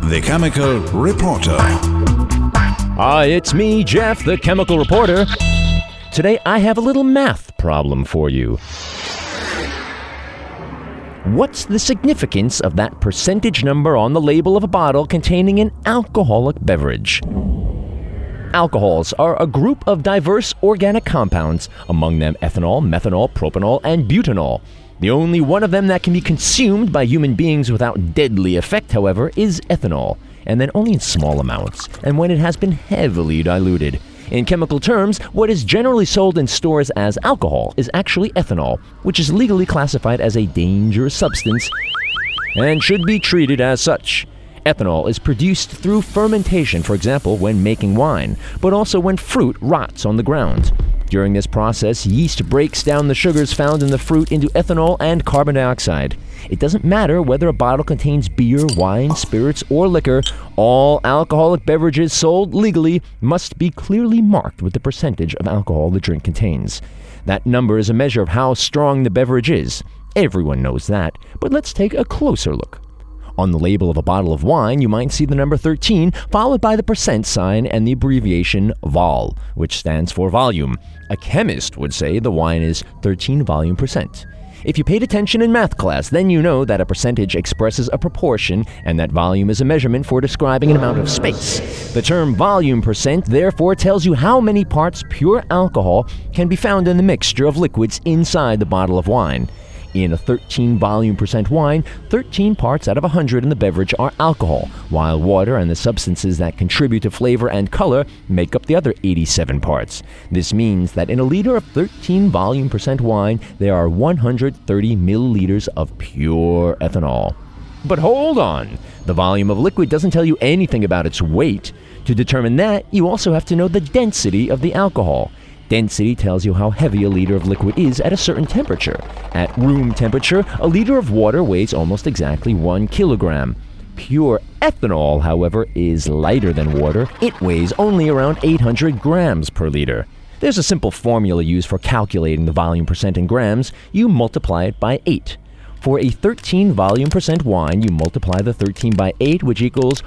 the Chemical Reporter. Hi, it's me, Jeff, the Chemical Reporter. Today I have a little math problem for you. What's the significance of that percentage number on the label of a bottle containing an alcoholic beverage? Alcohols are a group of diverse organic compounds, among them ethanol, methanol, propanol, and butanol. The only one of them that can be consumed by human beings without deadly effect, however, is ethanol, and then only in small amounts, and when it has been heavily diluted. In chemical terms, what is generally sold in stores as alcohol is actually ethanol, which is legally classified as a dangerous substance and should be treated as such. Ethanol is produced through fermentation, for example, when making wine, but also when fruit rots on the ground. During this process, yeast breaks down the sugars found in the fruit into ethanol and carbon dioxide. It doesn't matter whether a bottle contains beer, wine, spirits, or liquor. All alcoholic beverages sold legally must be clearly marked with the percentage of alcohol the drink contains. That number is a measure of how strong the beverage is. Everyone knows that, but let's take a closer look. On the label of a bottle of wine, you might see the number 13, followed by the percent sign and the abbreviation vol, which stands for volume. A chemist would say the wine is 13 volume percent. If you paid attention in math class, then you know that a percentage expresses a proportion and that volume is a measurement for describing an amount of space. The term volume percent therefore tells you how many parts pure alcohol can be found in the mixture of liquids inside the bottle of wine. In a 13 volume percent wine, 13 parts out of 100 in the beverage are alcohol, while water and the substances that contribute to flavor and color make up the other 87 parts. This means that in a liter of 13 volume percent wine, there are 130 milliliters of pure ethanol. But hold on! The volume of liquid doesn't tell you anything about its weight. To determine that, you also have to know the density of the alcohol. Density tells you how heavy a liter of liquid is at a certain temperature. At room temperature, a liter of water weighs almost exactly 1 kilogram. Pure ethanol, however, is lighter than water. It weighs only around 800 grams per liter. There's a simple formula used for calculating the volume percent in grams. You multiply it by 8. For a 13 volume percent wine, you multiply the 13 by 8, which equals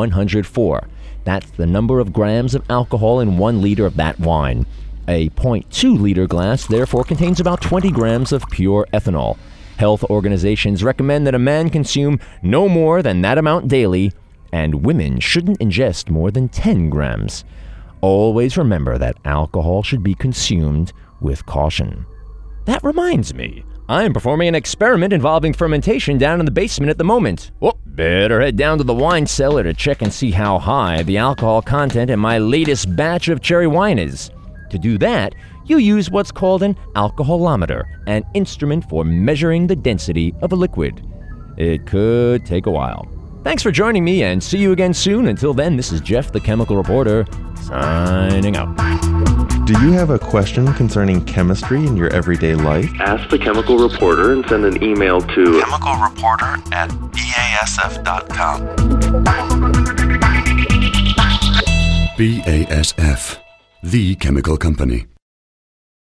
104. That's the number of grams of alcohol in 1 liter of that wine. A 0.2 liter glass therefore contains about 20 grams of pure ethanol. Health organizations recommend that a man consume no more than that amount daily, and women shouldn't ingest more than 10 grams. Always remember that alcohol should be consumed with caution. That reminds me, I'm performing an experiment involving fermentation down in the basement at the moment. Better head down to the wine cellar to check and see how high the alcohol content in my latest batch of cherry wine is. To do that, you use what's called an alcoholometer, an instrument for measuring the density of a liquid. It could take a while. Thanks for joining me, and see you again soon. Until then, this is Jeff, the Chemical Reporter, signing out. Do you have a question concerning chemistry in your everyday life? Ask the Chemical Reporter and send an email to chemicalreporter@basf.com. BASF, the chemical company.